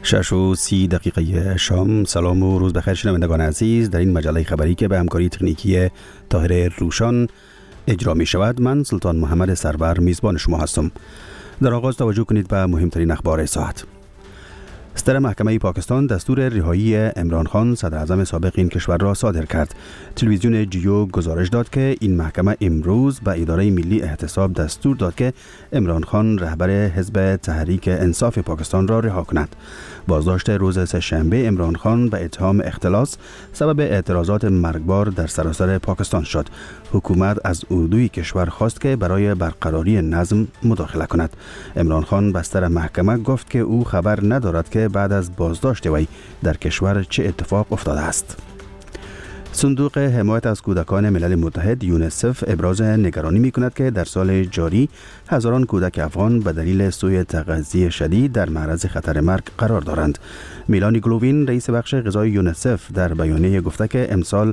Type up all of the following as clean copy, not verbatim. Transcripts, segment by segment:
6:30 شام. سلام و روز بخیر شنوندگان عزیز. در این مجله خبری که به همکاری تکنیکی طاهر روشان اجرا می شود، من سلطان محمد سرور میزبان شما هستم. در آغاز توجه کنید به مهمترین اخبار ساعت. صدر محکمه پاکستان دستور رهایی عمران خان صدر اعظم سابق این کشور را صادر کرد. تلویزیون جیو گزارش داد که این محکمه امروز به اداره ملی احتساب دستور داد که عمران خان رهبر حزب تحریک انصاف پاکستان را رها کند. بازداشت روز سه‌شنبه عمران خان به اتهام اختلاس سبب اعتراضات مرگبار در سراسر پاکستان شد. حکومت از اردوی کشور خواست که برای برقراری نظم مداخله کند. عمران خان به صدر محکمه گفت که او خبر ندارد که بعد از بازداشت وی در کشور چه اتفاق افتاده است. صندوق حمایت از کودکان ملل متحد یونیسف ابراز نگرانی می‌کند که در سال جاری هزاران کودک افغان به دلیل سوء تغذیه شدید در معرض خطر مرگ قرار دارند. میلانی گلووین رئیس بخش غذایی یونیسف در بیانیه گفته که امسال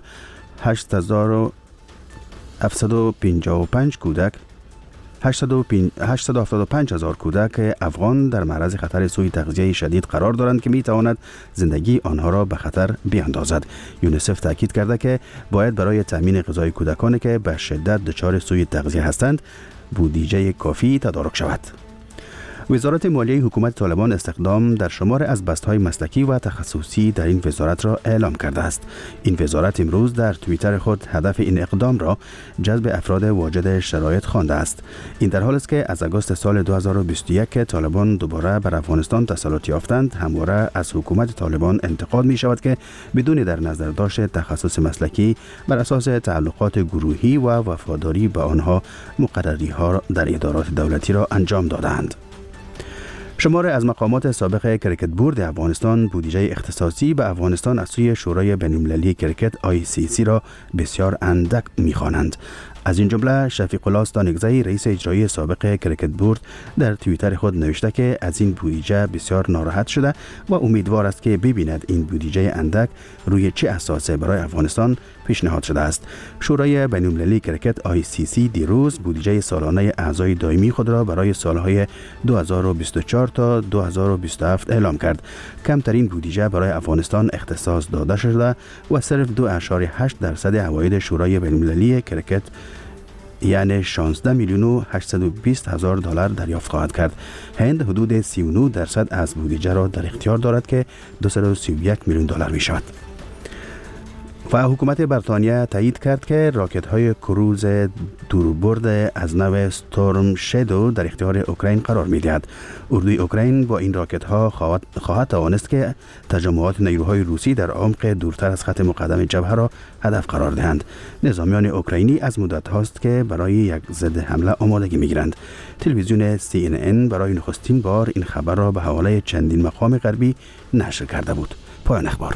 875,000 کودک افغان در معرض خطر سوء تغذیه شدید قرار دارند که میتواند زندگی آنها را به خطر بیاندازد. یونیسف تاکید کرده که باید برای تامین غذای کودکانی که به شدت دچار سوء تغذیه هستند بودجه کافی تدارک شود. وزارت مالیه حکومت طالبان استخدام در شمار از بست‌های مسلکی و تخصصی در این وزارت را اعلام کرده است. این وزارت امروز در توییتر خود هدف این اقدام را جذب افراد واجد شرایط خوانده است. این در حالی است که از آگوست سال 2021 که طالبان دوباره بر افغانستان تسلط یافتند، همواره از حکومت طالبان انتقاد می شود که بدون در نظر داشت تخصص مسلکی بر اساس تعلقات گروهی و وفاداری به آنها مقرری‌ها در ادارات دولتی را انجام دادند. شمار از مقامات سابق کریکت بورد افغانستان بودجه اختصاصی به افغانستان از سوی شورای بین‌المللی کریکت ICC را بسیار اندک می‌خوانند. از این جمله شفیق الله استانکزی رئیس اجرایی سابق کریکت بورد در توییتر خود نوشته که از این بودجه بسیار ناراحت شده و امیدوار است که ببیند این بودجه اندک روی چه اساس برای افغانستان پیشنهاد شده است. شورای بین‌المللی کریکت ICC دیروز بودجه سالانه اعضای دائمی خود را برای سالهای 2024 تا 2027 اعلام کرد. کمترین بودجه برای افغانستان اختصاص داده شده و صرف 2.8% عواید شورای بین‌المللی کریکت یعنی 16,820,000 دلار دریافت خواهد کرد. هند حدود 39% از بودجه را در اختیار دارد که 231 میلیون دلار می شود. و حکومت بریتانیا تایید کرد که راکت‌های کروز دوربرد از نوع استورم شادو در اختیار اوکراین قرار می‌دهد. اردوی اوکراین با این راکت‌ها خواهد توانست که تجمعات نیروهای روسی در عمق دورتر از خط مقدم جبهه را هدف قرار دهند. نظامیان اوکراینی از مدت هاست که برای یک ضد حمله آمادگی می‌گیرند. تلویزیون CNN برای نخستین بار این خبر را به حواله چندین مقام غربی نشر کرده بود. پایان اخبار.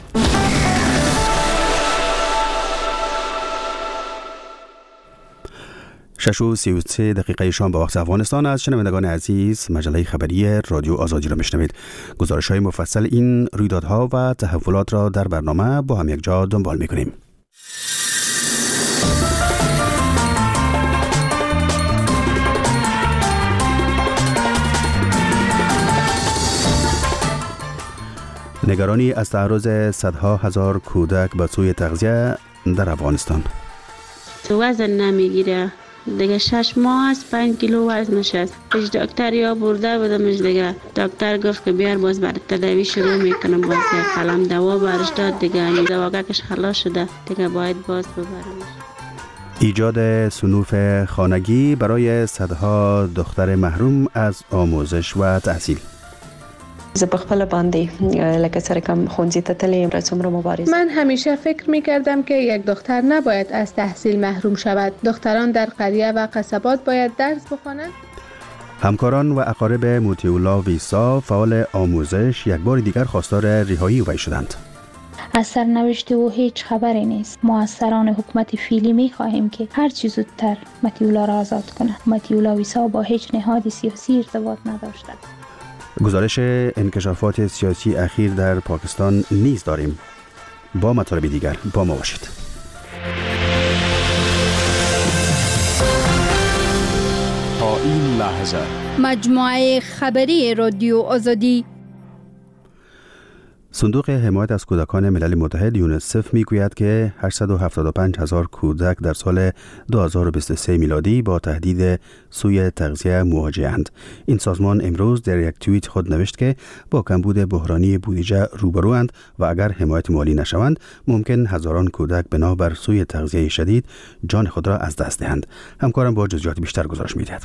6:33 شام به وقت افغانستان. از شنوندگان عزیز مجله خبری رادیو آزادی را میشنوید. گزارش‌های مفصل این رویدادها و تحولات را در برنامه با هم یک جا دنبال می‌کنیم. نگرانی از تعرض صدها هزار کودک به سوء تغذیه در افغانستان. وزن نمیگیره دیگه 6 ماه است 5 کیلو وزنش است. پیش دکتر یا برده بودمش دیگه دکتر گفت که بیار باز برای تداوی شروع میکنم. باز یک قلم دوا برش داد دیگه دواگکش خلاص شده دیگه باید باز ببرمش. ایجاد صنوف خانگی برای صدها دختر محروم از آموزش و تحصیل. زه په خپل باندې لکه سره کم خونځي ته تللې څومره مبارزه. من همیشه فکر می‌کردم که یک دختر نباید از تحصیل محروم شود. دختران در قریه و قصبات باید درس بخوانند. همکاران و اقارب موتیولا ویسا فعال آموزش یک بار دیگر خواستار رهایی وی شدند. از سرنوشت او هیچ خبری نیست. ما از سران حکومت فعلی می‌خواهیم که هر چه زودتر موتیولا را آزاد کنند. موتیولا ویسا با هیچ نهاد سیاسی ارتباط نداشته. گزارش انکشافات سیاسی اخیر در پاکستان نیز داریم. با مطالب دیگر با ما باشید. تا این لحظه مجموعه خبری رادیو آزادی صندوق حمایت از کودکان ملل متحد یونیسف میگوید که 875,000 کودک در سال 2023 میلادی با تهدید سوء تغذیه مواجه‌اند. این سازمان امروز در یک توییت خود نوشت که با کمبود بحرانی بودجه روبروند و اگر حمایت مالی نشوند ممکن هزاران کودک بنابر سوء تغذیه شدید جان خود را از دست دهند. همکارم با جزئیات بیشتر گزارش می‌دهد.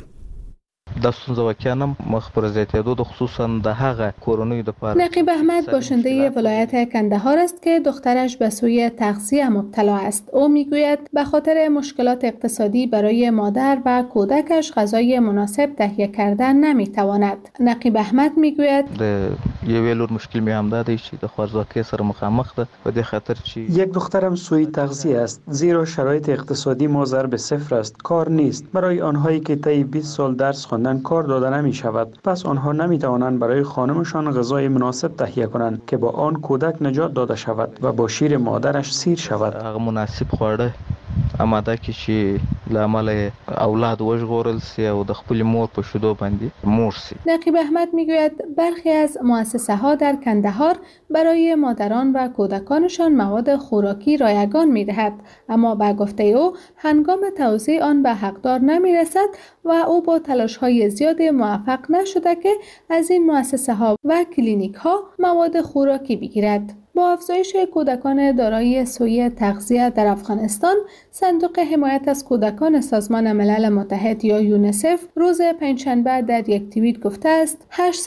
د ستونزو واقعا مخ پر زیاتېدو د خصوصا د هغه کورونیو د پاره. نقیب احمد باشنده ولایت کندهار است که دخترش به سوء تغذیه مبتلا است. او میگوید به خاطر مشکلات اقتصادی برای مادر و کودکش غذای مناسب تهیه کردن نمیتواند. نقیب احمد میگوید د یوې لور مشکل می هم ده چې د خوارځواکۍ سره مخامخ ده و د خاطر چې یک دخترم سوء تغذیه است زیرا شرایط اقتصادی ما ضرب صفر است. کار نیست. برای آنهایی که طی 20 سال درس خواندن کار داده نمی شود. پس آنها نمی توانند برای خانمشان غذای مناسب تهیه کنند که با آن کودک نجات داده شود و با شیر مادرش سیر شود. هغه مناسب خواړه اماده کی چې لامل اولاد وژغورل سی او د خپل مور په شیدو باندې مور سی. نقیب احمد میگوید برخی از مؤسسه ها در کندهار برای مادران و کودکانشان مواد خوراکی رایگان میدهد، اما به گفته او هنگام توزیع آن به حقدار نمیرسد و او با تلاش های زیاد موفق نشده که از این مؤسسه ها و کلینیک ها مواد خوراکی بگیرد. با افزایش کودکان دارای سوء تغذیه در افغانستان، صندوق حمایت از کودکان سازمان ملل متحد یا یونیسف روز پنجشنبه در یک توییت گفته است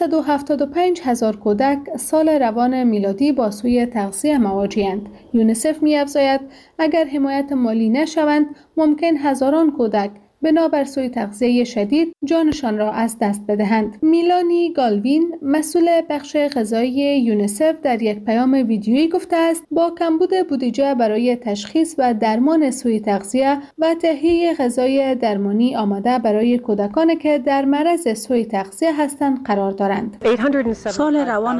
875,000 کودک سال روان میلادی با سوء تغذیه مواجه‌اند. یونیسف می‌افزاید اگر حمایت مالی نشوند ممکن هزاران کودک بنابر سوء تغذیه شدید جانشان را از دست بدهند. میلانی گالوین مسئول بخش غذایی یونیسف در یک پیام ویدیویی گفته است با کمبود بودجه برای تشخیص و درمان سوء تغذیه و تهیه غذای درمانی آماده برای کودکانی که در معرض سوء تغذیه هستند قرار دارند. سال روان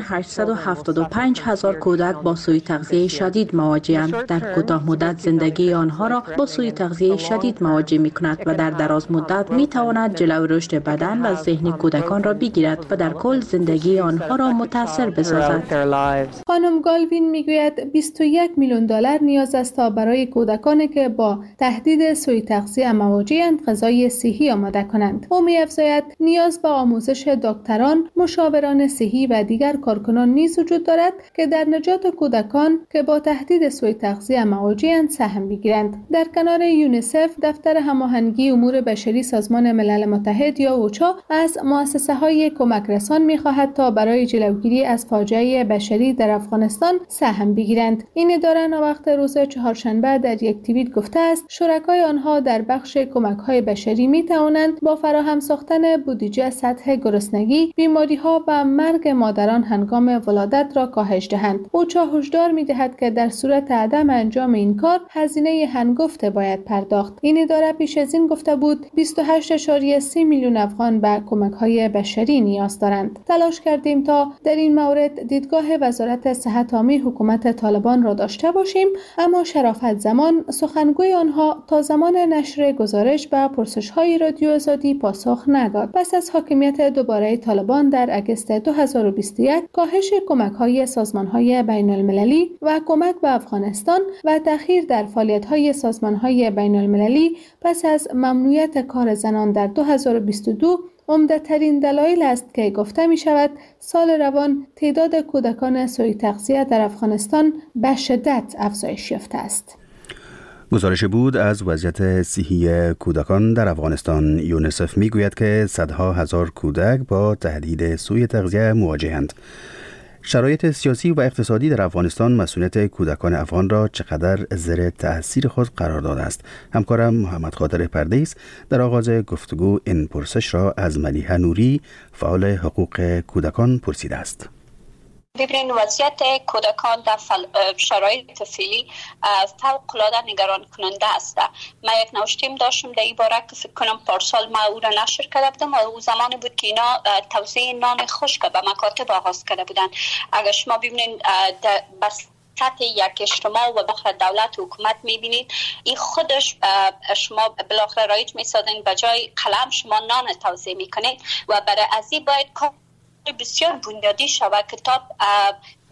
875,000 کودک با سوء تغذیه شدید مواجه‌اند. در کوتاه مدت زندگی آنها را با سوء تغذیه شدید مواجه می‌کند و در دراز مدت می تواند جلوی رشد بدن و ذهنی کودکان را بگیرد و در کل زندگی آنها را متاثر بسازد. خانم گالوین میگوید 21 میلیون دلار نیاز است تا برای کودکانی که با تهدید سوء تغذیه مواجه‌اند غذای صحی آماده کنند. او می‌افزاید نیاز به آموزش دکتران، مشاوران صحی و دیگر کارکنان نیز وجود دارد که در نجات کودکان که با تهدید سوء تغذیه مواجه‌اند سهم بگیرند. در کنار یونیسف دفتر هماهنگی امور بشری سازمان ملل متحد یا اوچا از مؤسسه‌های کمک رسان می‌خواهد تا برای جلوگیری از فاجعه بشری در افغانستان سهم بگیرند. این اداره وقت روز چهارشنبه در یک توییت گفته است شرکای آنها در بخش کمک‌های بشری می‌توانند با فراهم ساختن بودجه سطح گرسنگی، بیماری‌ها و مرگ مادران هنگام ولادت را کاهش دهند. اوچا هشدار می‌دهد که در صورت عدم انجام این کار هزینه هنگفت باید پرداخت. این اداره پیش از این گفته بود 28.3 میلیون افغان به کمک‌های بشری نیاز دارند. تلاش کردیم تا در این مورد دیدگاه وزارت صحت عامه حکومت طالبان را داشته باشیم، اما شرافت زمان سخنگوی آنها تا زمان نشر گزارش به پرسش‌های رادیو آزادی پاسخ نداد. پس از حاکمیت دوباره طالبان در اگست 2021 کاهش کمک‌های سازمان‌های بین‌المللی و کمک به افغانستان و تأخیر در فعالیت‌های سازمان‌های بین‌المللی پس از ممنوعیت کار زنان در 2022 عمده‌ترین دلایل است که گفته می شود سال روان تعداد کودکان سوء تغذیه در افغانستان به شدت افزایش یافته است. گزارش بود از وضعیت صحی کودکان در افغانستان. یونیسف می گوید که صدها هزار کودک با تهدید سوء تغذیه مواجهند. شرایط سیاسی و اقتصادی در افغانستان مسئولیت کودکان افغان را چقدر زیر تأثیر خود قرار داده است؟ همکارم محمد خاطر پردیس در آغاز گفتگو این پرسش را از ملیحه نوری فعال حقوق کودکان پرسیده است. ببینید وضعیت کودکان در شرایط فعلی فوق‌العاده نگران کننده است. من یک نوشتیم داشتم در این باره که فکر کنم پارسال ما او را نشر کرده بودم و او زمانی بود که اینا توزیع نان خشک به مکاتب آغاز کرده بودن. اگر شما ببینید بس سطح یک اجتماع و بالاخره دولت و حکومت میبینید این خودش شما بالاخره رایج میسازین به جای قلم شما نان توزیع میکنید و برای از این باید بسیار بنیادی شود که تا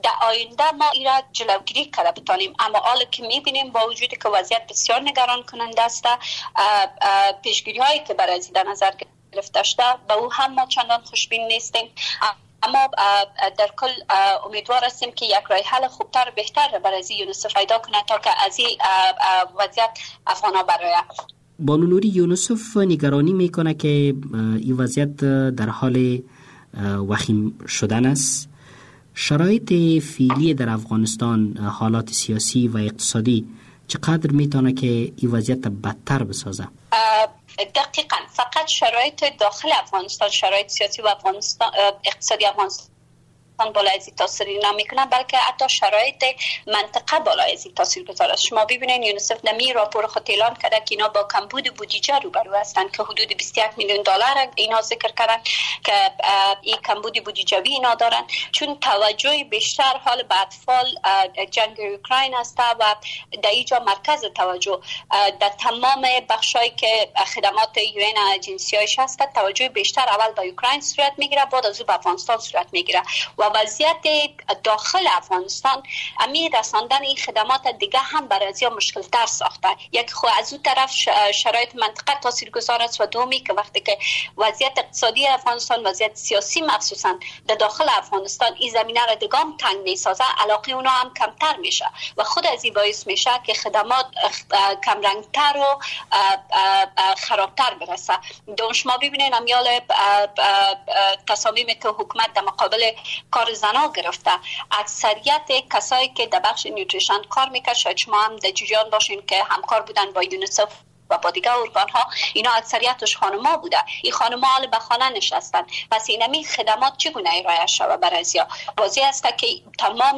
در آینده ما این را جلوگیری کرده بتانیم. اما حالا که میبینیم با وجودی که وضعیت بسیار نگران کننده است، پیشگیری هایی که برای از در نظر گرفته شده به او هم ما چندان خوشبین نیستیم. اما در کل امیدوار هستیم که یک راه حل خوبتر و بهتر برای یونیسف پیدا کنه تا که از این وضعیت افغانا برآید. بانو نوری، یونیسف نگرانی میکنه که این وضعیت در حال وخیم شدن است. شرایط فعلی در افغانستان، حالات سیاسی و اقتصادی چقدر میتونه که این وضعیت بدتر بسازه؟ دقیقاً فقط شرایط داخل افغانستان، شرایط سیاسی و اقتصادی افغانستان بالای از این تاثیر نمیکنه، بلکه حتی شرایط منطقه بالای از این تاثیر گذاره. شما ببینید یونیسف نمی راپور خود اعلان کرده که اینا با کمبود بودجه روبرو هستند که حدود 21 میلیون دلار اینا ذکر کردن که این کمبود بودجوی اینا دارن، چون توجه بیشتر حال به اطفال جنگ اوکراین است و در اینجا مرکز توجه در تمام بخشایی که خدمات یون اجنسی‌هاش هست توجه بیشتر اول به اوکراین صورت میگیره، بعد از اون به افغانستان صورت میگیره و وضعیت داخل افغانستان امید رساندن این خدمات دیگه هم برای ازیا مشکل تر ساخته. یک خو از اون طرف شرایط منطقه تاثیرگذار است و دومی که وقتی که وضعیت اقتصادی افغانستان، وضعیت سیاسی مخصوصا در داخل افغانستان این زمینه را دیگه هم تنگ میسازه، علاقه اونا هم کمتر میشه و خود از این باعث میشه که خدمات کمرنگتر و خرابتر برسه. شما ببینید امیال تصامیمی که حکومت در مقابل کار زنا گرفته، اکثریت کسایی که در بخش نیوتریشن کار میکنن، شاید شما هم در جریان باشین که همکار بودن با یونیسف و با دیگه ارگان ها، اینا اکثریتش خانما بوده. این خانما حال به خانه نشستن، پس اینمی خدمات چگونه ارائه شود برای ازیا؟ واضح است که تمام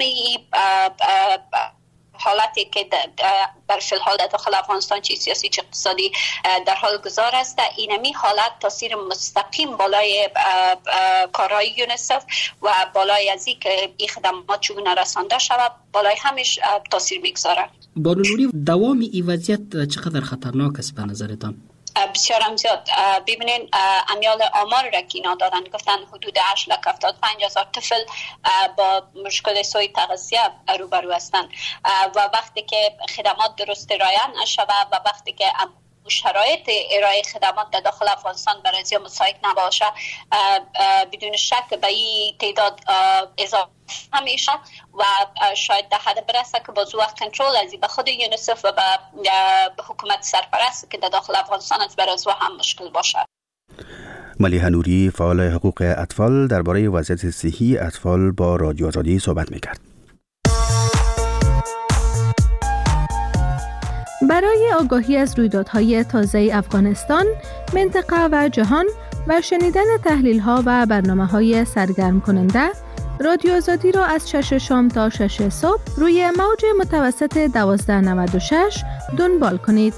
حالتی که در فی‌الحال داخل افغانستان چه سیاسی چه اقتصادی در حال گذار است، اینمی حالت تاثیر مستقیم بالای کارهای یونیسف و بالای از این که این خدمات چگونه رسانده شود بالای همش تاثیر میگذاره. بانو نوری، دوام این وضعیت چقدر خطرناک است به نظرتان؟ بسیار هم زیاد. ببینین امیال آمار را که اینا دادن گفتن حدود 8,75,000 طفل با مشکل سوی تغذیه روبرو هستند و وقتی که خدمات درست ارائه نشود و وقتی که شرایط ارائه خدمات در داخل افغانستان برای ازیا مساعد نباشه، بدون شک به این تعداد اضافه همیشه و شاید در حد برسه که با وقت کنترل از به خود یونیسف و به حکومت سرپرست که در داخل افغانستان از برای هم مشکل باشه. ملیحه نوری، فعال حقوق اطفال، درباره وضعیت صحی اطفال با رادیو آزادی صحبت می‌کرد. برای آگاهی از رویدادهای تازه افغانستان، منطقه و جهان و شنیدن تحلیل‌ها و برنامه‌های سرگرم کننده، رادیو آزادی را از 6 شام تا 6 صبح روی موج متوسط 1296 دنبال کنید.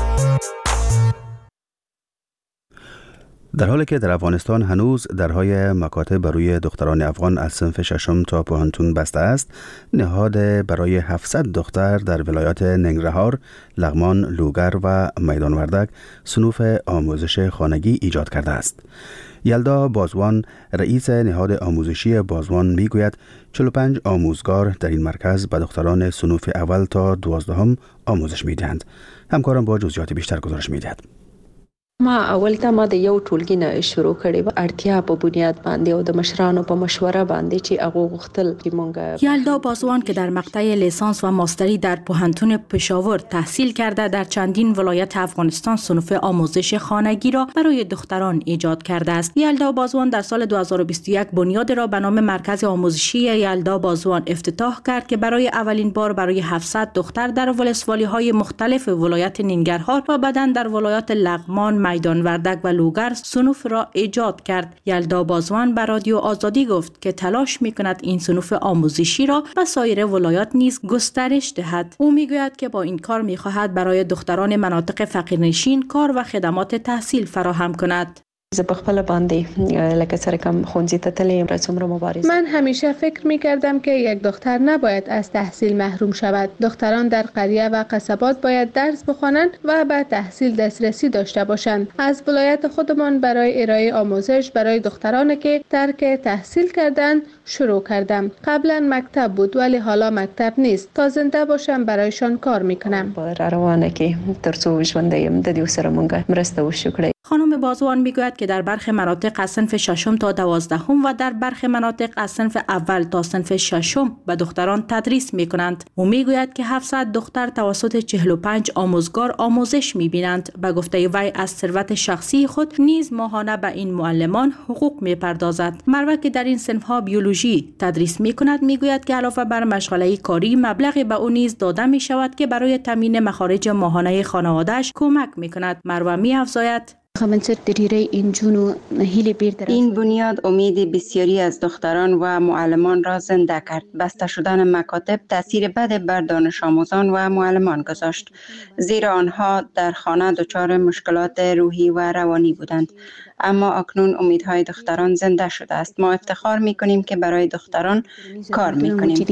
در حالی که در افغانستان هنوز درهای مکاتب برای دختران افغان از صنف 6 تا پوهنتون بسته است، نهاد برای 700 دختر در ولایات ننگرهار، لغمان، لوگر و میدان وردک صنوف آموزش خانگی ایجاد کرده است. یلدا بازوان، رئیس نهاد آموزشی بازوان، میگوید 45 آموزگار در این مرکز به دختران صنوف اول تا 12 آموزش میدهند. همکارم با جزئیات بیشتر گزارش میدهد. ما اول ته ما د یو ټولګي نه شروع کړې و، اړتیا په بنیاد باندې او د مشرانو په مشوره باندې چې هغه غوښتل چې مونږ. یلدا بازوان که در مقطع لیسانس و ماستری در پوهنتون پشاور تحصیل کرده، در چندین ولایت افغانستان صنوف آموزش خانگی را برای دختران ایجاد کرده است. یلدا بازوان در سال 2021 بنیاد را به نام مرکز آموزشی یلدا بازوان افتتاح کرد که برای اولین بار برای 700 دختر در ولسوالی‌های مختلف ولایت ننگرهار و بعداً در ولایات لغمان، میدان وردک و لوگر صنوف را ایجاد کرد. یلدا بازوان به رادیو آزادی گفت که تلاش می‌کند این صنوف آموزشی را به سایر ولایات نیز گسترش دهد. او میگوید که با این کار می‌خواهد برای دختران مناطق فقیرنشین کار و خدمات تحصیل فراهم کند. زه په خپل باندې لکه سره کم خونځي ته تلم را څومره مبارزه. من همیشه فکر می کردم که یک دختر نباید از تحصیل محروم شود. دختران در قریه و قصبات باید درس بخوانند و به تحصیل دسترسی داشته باشند. از ولایت خودمان برای ارائه آموزش برای دخترانی که ترک تحصیل کردند شروع کردم. قبلا مکتب بود ولی حالا مکتب نیست. تا زنده باشم برایشان کار میکنم. روانه که ترڅو ژوندیم د دې سره مونږه مرسته وشو. خانم بازوان میگوید که در برخی مناطق از صنف 6 تا 12 و در برخی مناطق از صنف اول تا صنف 6 به دختران تدریس میکنند. او میگوید که 700 دختر توسط 45 آموزگار آموزش میبینند. به گفته وی از ثروت شخصی خود نیز ماهانه به این معلمان حقوق میپردازد. مروه که در این صنف ها بیولوژی تدریس میکند میگوید که علاوه بر مشغله کاری مبلغی به او نیز داده میشود که برای تامین مخارج ماهانه خانواده‌اش کمک میکند. مروه میافزاید این بنیاد امید بسیاری از دختران و معلمان را زنده کرد. بسته شدن مکاتب تاثیر بد بر دانش آموزان و معلمان گذاشت، زیرا آنها در خانه دچار مشکلات روحی و روانی بودند. اما اکنون امیدهای دختران زنده شده است. ما افتخار میکنیم که برای دختران کار میکنیم.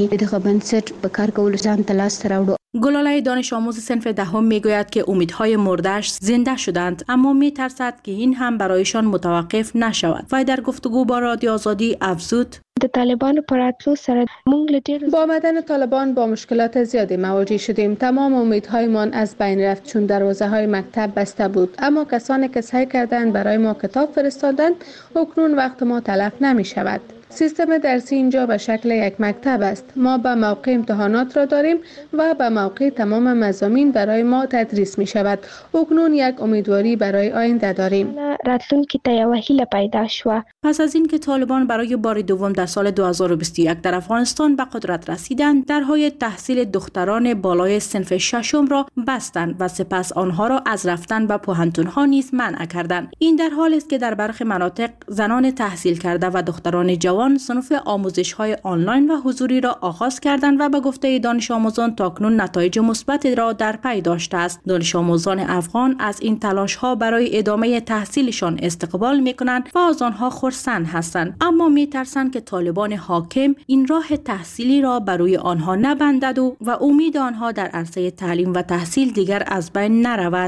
گلاله دانش آموز صنف 10 میگوید که امیدهای مرده‌اش زنده شدند، اما میترسد که این هم برایشان متوقف نشود. و در گفتگو با رادیو آزادی افزود: د طالبانو پر راتلو سره موږ با آمدن طالبان با مشکلات زیادی مواجه شدیم. تمام امیدهایمان از بین رفت چون دروازه‌های مکتب بسته بود. اما کسانی که سعی کردند برای ما کتاب فرستادند اکنون وقت ما تلف نمی شود. سیستم درسی اینجا به شکل یک مکتب است. ما به موقع امتحانات را داریم و به موقع تمام مضامین برای ما تدریس می شود. اکنون یک امیدواری برای آینده داریم. راتلونکي ته یوه هیله پیدا شو. پس از اینکه طالبان برای بار دوم در سال 2021 در افغانستان به قدرت رسیدند، درهای تحصیل دختران بالای صنف 6 را بستند و سپس آنها را از رفتن به پوهنتون‌ها نیز منع کردند. این در حالی است که در برخی مناطق زنان تحصیل کرده و دختران جوان صنف آموزش‌های آنلاین و حضوری را آغاز کردند و به گفته دانش آموزان تاکنون نتایج مثبت را در پی داشته است. دانش آموزان افغان از این تلاش‌ها برای ادامه تحصیلشان استقبال می‌کنند و از آنها خرسند هستند، اما می‌ترسند که طالبان حاکم این راه تحصیلی را برای آنها نبندد و امید آنها در عرصه تعلیم و تحصیل دیگر از بین نرود.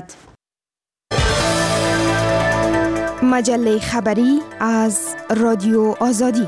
مجله خبری از رادیو آزادی.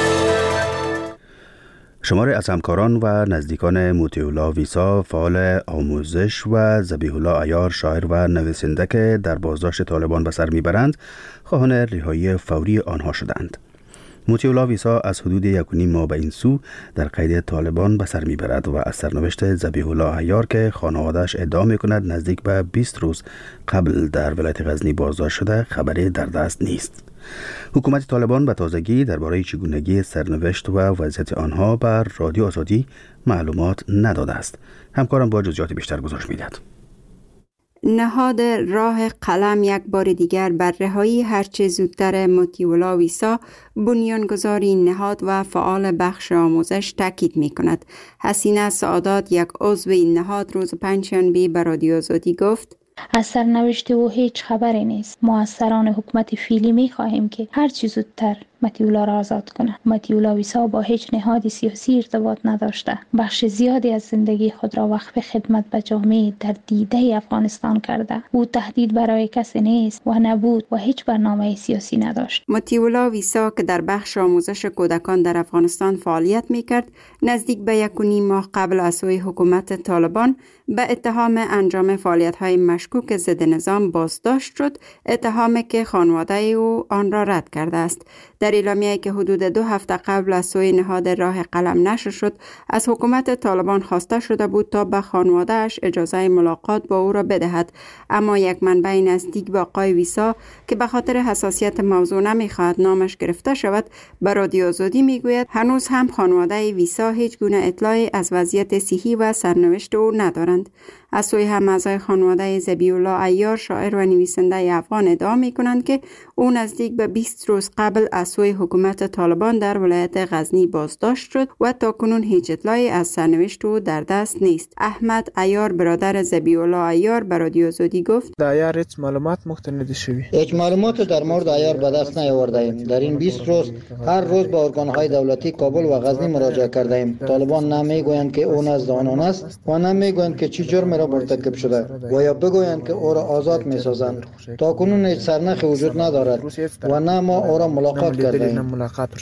شماری از همکاران و نزدیکان موتیولا ویسا، فعال آموزش، و ذبیح الله عیار، شاعر و نویسنده که در بازداشت طالبان به سر میبرند، خواهان رهایی فوری آنها شدند. موتیولا ویسا از حدود 1.5 ماه به این سو در قید طالبان به سر میبرد و از سرنوشت ذبیح الله عیار که خانواده‌اش ادعا میکند نزدیک به 20 روز قبل در ولایت غزنی بازداشت شده خبری در دست نیست. حکومت طالبان به تازگی درباره چگونگی سرنوشت و وضعیت آنها بر رادیو آزادی معلومات نداده است. همکارم با جزئیات بیشتر گزارش میدهد. نهاد راه قلم یک بار دیگر بر رهایی هرچه زودتر موتیولا ویسا، بنیانگذار این نهاد و فعال بخش آموزش، تاکید می کند. حسینه سعادات، یک عضو این نهاد، روز پنجشنبه به رادیو آزادی گفت: از سرنوشت او هیچ خبری نیست. ما از سران حکومت فعلی می خواهیم که هر چه زودتر متیولا را آزاد کنند. متیولا ویسا با هیچ نهاد سیاسی ارتباط نداشته. بخش زیادی از زندگی خود را وقف خدمت به جامعه در دیده افغانستان کرده. او تهدید برای کسی نیست و نبود و هیچ برنامه سیاسی نداشت. متیولا ویسا که در بخش آموزش کودکان در افغانستان فعالیت میکرد، نزدیک به 1.5 ماه قبل از سوی حکومت طالبان به اتهام انجام فعالیت‌های مشکوک ضد نظام بازداشت شد، اتهامی که خانواده او آن را رد کرده است. در اعلامیه‌ای که حدود 2 هفته قبل از سوی نهاد راه قلم نشر شد، از حکومت طالبان خواسته شده بود تا به خانواده‌اش اجازه ملاقات با او را بدهد، اما یک منبع نزدیک به آقای ویسا که به خاطر حساسیت موضوع نمی‌خواهد نامش گرفته شود، به رادیو آزادی میگوید هنوز هم خانواده ویسا هیچ گونه اطلاعی از وضعیت صحی و سرنوشت او ندارند. از سوی هم اعضای خانواده ذبیح الله عیار شاعر و نویسنده افغان ادعا می‌کنند که او نزدیک به 20 روز قبل از سوی حکومت طالبان در ولایت غزنی بازداشت شد و تاکنون هیچ اطلاعی از سرنوشت او در دست نیست. احمد عیار برادر ذبیح الله عیار به رادیو آزادی گفت: در عیار هیچ معلومات مختلف شوی. هیچ معلومات در مورد عیار به دست نیاورده‌ایم. در این 20 روز هر روز به ارگان‌های دولتی کابل و غزنی مراجعه کرده‌ایم. طالبان نمیگویند که او نزد آنان است و نمیگویند که چه جرمی را مرتکب شده و یا بگویند که او را آزاد می‌سازند. تاکنون هیچ سرنخی وجود ندارد و نه ما او را ملاقات کرده‌ایم.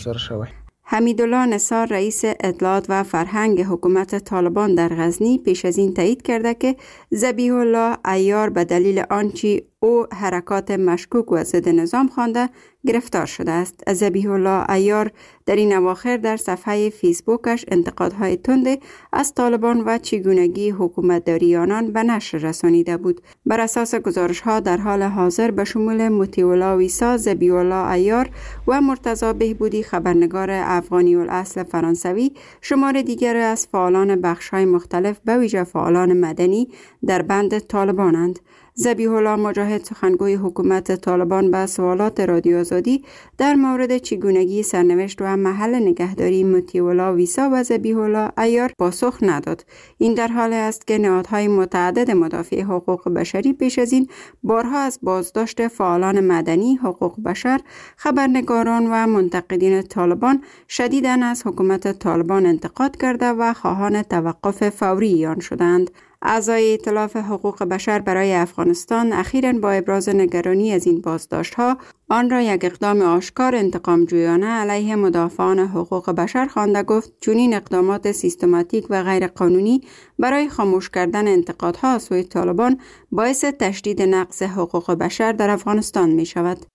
حمیدالله نثار رئیس اطلاعات و فرهنگ حکومت طالبان در غزنی پیش از این تایید کرده که ذبیح الله عیار به دلیل آنچه او حرکات مشکوک و ضد نظام خوانده گرفتار شده است. ذبیح الله عیار در این اواخر در صفحه فیسبوکش انتقادهای تند از طالبان و چگونگی حکومتداری آنان به نشر رسانیده بود. بر اساس گزارش‌ها در حال حاضر به شمول مطیع الله ویسا، ذبیح الله عیار و مرتضی بهبودی خبرنگار افغانی الاصل فرانسوی شمار دیگر از فعالان بخش‌های مختلف به ویژه فعالان مدنی در بند طالبانند. ذبیح الله مجاهد سخنگوی حکومت طالبان به سوالات رادیو آزادی در مورد چگونگی سرنوشت و محل نگهداری مطیع الله ویسا و ذبیح الله عیار پاسخ نداد. این در حال است که نهادهای متعدد مدافع حقوق بشری پیش از این بارها از بازداشت فعالان مدنی، حقوق بشر، خبرنگاران و منتقدین طالبان شدیداً از حکومت طالبان انتقاد کرده و خواهان توقف فوری آن شدند. اعضای ائتلاف حقوق بشر برای افغانستان اخیراً با ابراز نگرانی از این بازداشت‌ها آن را یک اقدام آشکار انتقام جویانه علیه مدافعان حقوق بشر خوانده گفت چنین اقدامات سیستماتیک و غیر قانونی برای خاموش کردن انتقادها از سوی طالبان باعث تشدید نقض حقوق بشر در افغانستان می شود.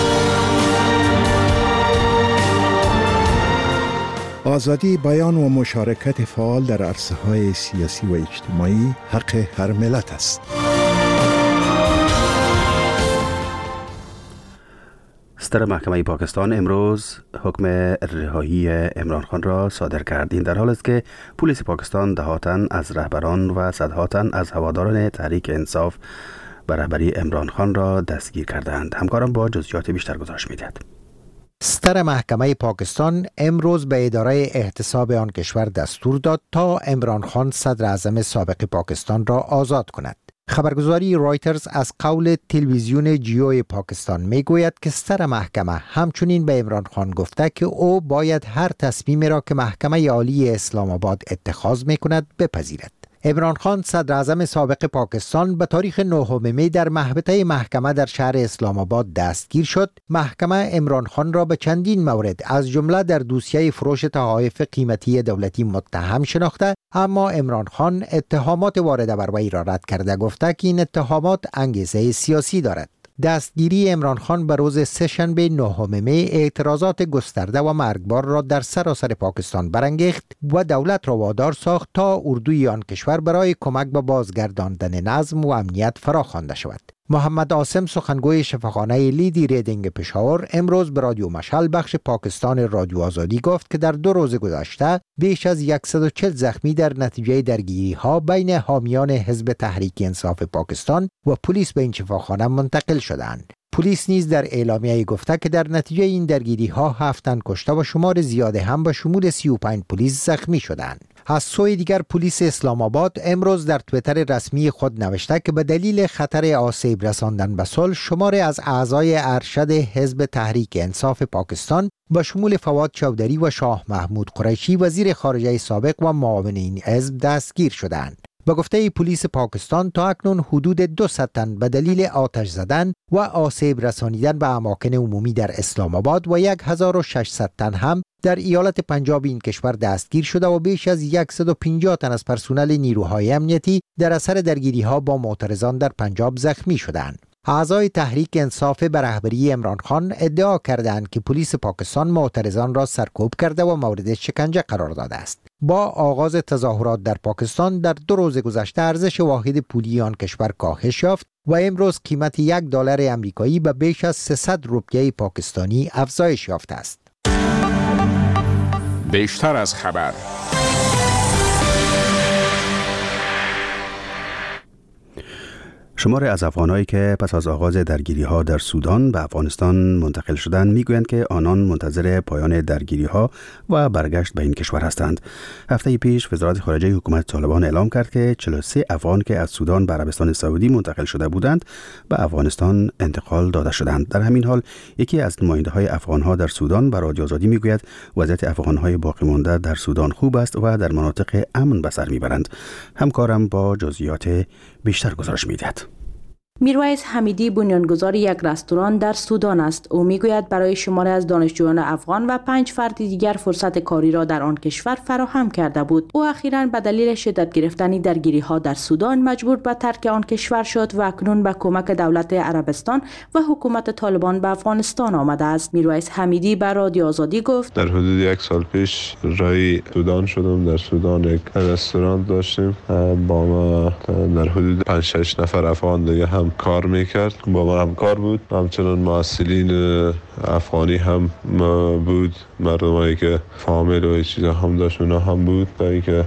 آزادی بیان و مشارکت فعال در عرصه‌های سیاسی و اجتماعی حق هر ملت است. ستر محکمه پاکستان امروز حکم رهایی عمران خان را صادر کرد. این در حال است که پلیس پاکستان ده‌ها تن از رهبران و صدها تن از هواداران تحریک انصاف به رهبری عمران خان را دستگیر کردند. همکارم با جزئیات بیشتر گزارش می‌دهد. ستر محکمه پاکستان امروز به اداره احتساب آن کشور دستور داد تا عمران خان صدر اعظم سابق پاکستان را آزاد کند. خبرگزاری رایترز از قول تلویزیون جیو پاکستان می گوید که ستر محکمه همچنین به عمران خان گفته که او باید هر تصمیمی را که محکمه عالی اسلام آباد اتخاذ می کند بپذیرد. عمران خان صدر اعظم سابق پاکستان به تاریخ 9 می در محبطه محکمه در شهر اسلام آباد دستگیر شد. محکمه عمران خان را به چندین مورد از جمله در دوسیه فروش تحائف قیمتی دولتی متهم شناخته، اما عمران خان اتهامات وارده بر وی را رد کرده گفته که این اتهامات انگیزه سیاسی دارد. دستگیری عمران خان به روز سه‌شنبه 9 می اعتراضات گسترده و مرگبار را در سراسر پاکستان برانگیخت و دولت را وادار ساخت تا اردوی آن کشور برای کمک به بازگرداندن نظم و امنیت فراخوانده شود. محمد عاصم سخنگوی شفاخانه لیدی ریدینگ پشاور امروز به رادیو مشعل بخش پاکستان رادیو آزادی گفت که در 2 روز گذشته بیش از 140 زخمی در نتیجه درگیری‌ها بین حامیان حزب تحریک انصاف پاکستان و پلیس به این شفاخانه منتقل شدند. پلیس نیز در اعلامیه گفته که در نتیجه این درگیری‌ها 7 تن کشته و شمار زیاده هم به شمول 35 پلیس زخمی شدند. از سوی دیگر پلیس اسلام آباد امروز در توییتر رسمی خود نوشته که به دلیل خطر آسیب رساندن به صلح شمار از اعضای ارشد حزب تحریک انصاف پاکستان به شمول فواد چودری و شاه محمود قریشی وزیر خارجه سابق و معاون این حزب دستگیر شدند. به گفته پلیس پاکستان تا اکنون حدود 200 تن به دلیل آتش زدن و آسیب رسانیدن به اماکن عمومی در اسلام آباد و 1600 تن هم در ایالت پنجاب این کشور دستگیر شده و بیش از 150 تن از پرسنل نیروهای امنیتی در اثر درگیری‌ها با معترضان در پنجاب زخمی شدند. اعضای تحریک انصاف به رهبری عمران خان ادعا کردند که پلیس پاکستان معترضان را سرکوب کرده و مورد شکنجه قرار داده است. با آغاز تظاهرات در پاکستان در 2 روز گذشته ارزش واحد پولی آن کشور کاهش یافت و امروز قیمت $1 آمریکایی به بیش از 300 روپیه پاکستانی افزایش یافته است. بیشتر از خبر. شمار از افغانایی که پس از آغاز درگیری‌ها در سودان به افغانستان منتقل شدند میگویند که آنان منتظر پایان درگیری‌ها و برگشت به این کشور هستند. هفته پیش وزارت خارجه حکومت طالبان اعلام کرد که 43 افغان که از سودان به عربستان سعودی منتقل شده بودند به افغانستان انتقال داده شدند. در همین حال یکی از نماینده‌های افغان‌ها در سودان به رادیو آزادی میگوید وضعیت افغان‌های باقی مانده در سودان خوب است و در مناطق امن به سر میبرند. همکارم با جزئیات بیشتر گزارش می‌دهد. میرویس حمیدی بنیانگذار یک رستوران در سودان است. او میگوید برای شماری از دانشجویان افغان و 5 فرد دیگر فرصت کاری را در آن کشور فراهم کرده بود. او اخیراً به دلیل شدت گرفتن درگیری‌ها در سودان مجبور به ترک آن کشور شد و اکنون به کمک دولت عربستان و حکومت طالبان به افغانستان آمده است. میرویس حمیدی به رادیو آزادی گفت در حدود 1 سال پیش رای سودان شدم. در سودان یک رستوران داشتیم. با ما در حدود 5-6 نفر افغان دیگه هم کار میکرد. با ما همکار بود. همچنان معسلین افغانی هم بود. مردمایی که فامیل و چیزا هم داشت اونا هم بود. تا اینکه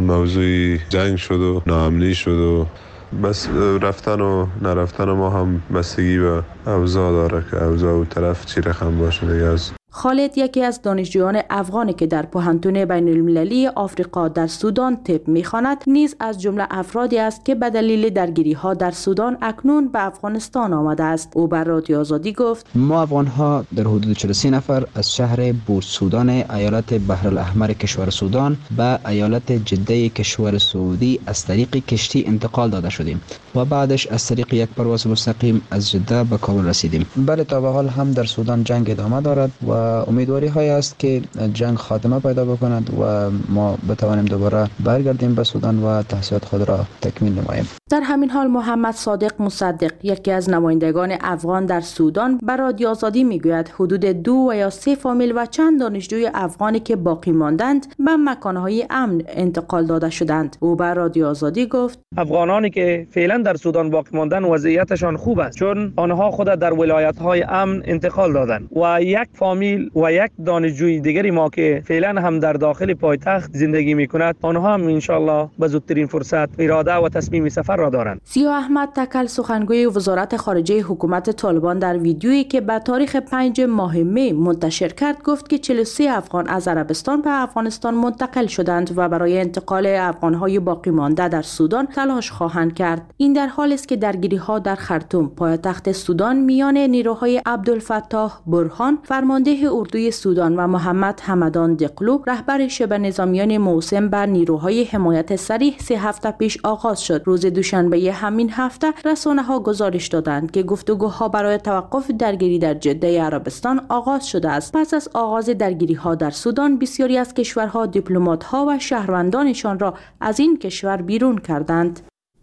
موضوعی جنگ شد و ناامنی شد و بس رفتن و نرفتن ما هم بستگی به اوضاع داره که اوضاع و طرف چی رقم باشه دیگه. از خالد یکی از دانشجویان افغانی که در پوهنتون بین المللی آفریقا در سودان طب می‌خواند نیز از جمله افرادی است که به دلیل درگیری‌ها در سودان اکنون به افغانستان آمده است. او بر رادیو آزادی گفت ما افغان‌ها در حدود 43 نفر از شهر بورسودان ایالت بحرالاحمر کشور سودان به ایالت جده کشور سعودی از طریق کشتی انتقال داده شدیم و بعدش از طریق یک پرواز مستقیم از جده به کابل رسیدیم. بله تا به حال هم در سودان جنگ ادامه دارد و امیدواری های است که جنگ خاتمه پیدا بکند و ما بتوانیم دوباره برگردیم به سودان و تحصیلات خود را تکمیل نماییم. در همین حال محمد صادق مصدق یکی از نمایندگان افغان در سودان به رادیو آزادی میگوید حدود 2 و یا 3 فامیل و چند دانشجوی افغانی که باقی ماندند به مکانهای امن انتقال داده شدند. او به رادیو آزادی گفت افغانانی که فعلا در سودان باقی ماندن وضعیتشان خوب است چون آنها خود در ولایت‌های امن انتقال دادند و یک فامیل و یک دانشجوی دیگری ما که فعلا هم در داخل پایتخت زندگی می‌کند آنها هم ان شاءالله به زودترین فرصت اراده و تصمیم سفر را دارند. سیاه احمد تکل سخنگوی وزارت خارجه حکومت طالبان در ویدیویی که به تاریخ 5 ماه می منتشر کرد گفت که 43 افغان از عربستان به افغانستان منتقل شدند و برای انتقال افغان‌های باقی مانده در سودان تلاش خواهند کرد. این در حالی است که درگیری‌ها در خرطوم پایتخت سودان میان نیروهای عبدالفتاح برهان فرمانده اردوی سودان و محمد حمدان دقلو رهبر شبه نظامیان موسم بر نیروهای حمایت صریح 3 هفته پیش آغاز شد. روز دوشنبه همین هفته رسانه‌ها گزارش دادند که گفتگوها برای توقف درگیری در جده عربستان آغاز شده است. پس از آغاز درگیری‌ها در سودان بسیاری از کشورها دیپلمات‌ها و شهروندانشان را از این کشور بیرون کردند.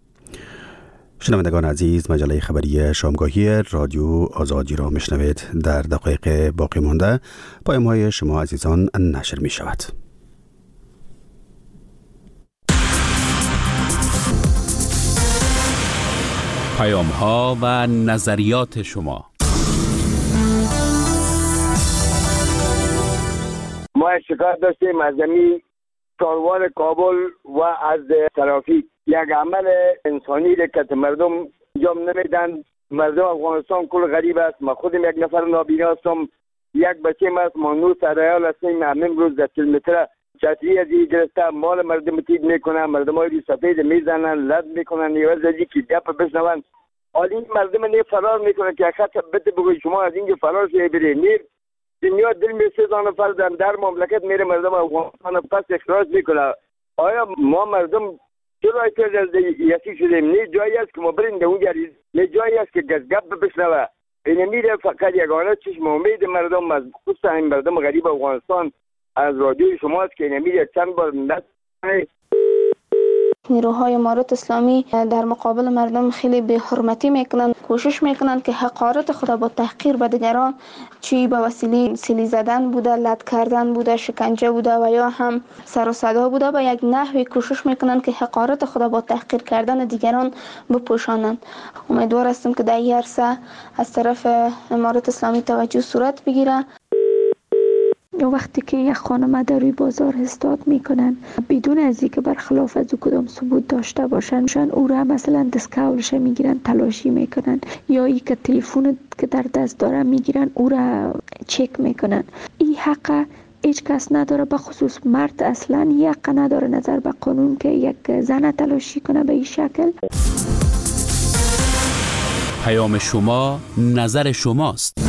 شنوندگان عزیز، مجله خبری شامگاهی رادیو آزادی را میشنوید. در دقایق باقی مانده پیام‌های شما عزیزان نشر می شود. پیام‌ها و نظریات شما. ما شکایت داشتیم از کاروان کابل و از ترافیک. یک عمل انسانی که مردم انجام نمیدن. مردم افغانستان کل غریب است. ما خودم یک نفر نابینا هستم. یک بچه است. ما 9 ساله‌ای هستیم. همین روز 10 کیلومتر چتری از این گرفته مال مردم تیز میکنن. مردم های سفید میزنن، لد میکنن، نیاز از که گپ بشنون. حالا این مردم نه فرار میکنن که خط بده بگوی شما از اینجا فرار شید برید. نیر دنیا دل می سوزانه فرزن در مملکت میره مردم افغانستان پس اخراج میکنه. آیا ما مردم چرا که یکی شدیم؟ نه جایی است که ما بریم در اونجا، نه جایی است که گپ بشنوه. این میره فقط یگانه چشم امید مردم از خصوصا این مردم غریب افغانستان از رادیوی شماست که این میره چند بار نیروهای امارات اسلامی در مقابل مردم خیلی به حرمتی میکنند، کوشش میکنند که حقارت خود با تحقیر به دیگران، چی به وسیله سیلی زدن بوده، لد کردن بوده، شکنجه بوده و یا هم سر و صدا بوده، به یک نحوی کوشش میکنند که حقارت خود با تحقیر کردن دیگران بپوشانند. امیدوار هستم که در این عرصه از طرف امارات اسلامی توجه صورت بگیره. وقتی که یک خانم در روی بازار استاد میکنن بدون از اینکه برخلاف از او کدام ثبوت داشته باشن او را مثلا دستکولش میگیرن تلاشی میکنن یا ای که تلفن که در دست داره میگیرن او را چک میکنن. این حق هیچ کس نداره، به خصوص مرد اصلا حق نداره نظر به قانون که یک زن تلاشی کنه به این شکل. پیام شما نظر شماست.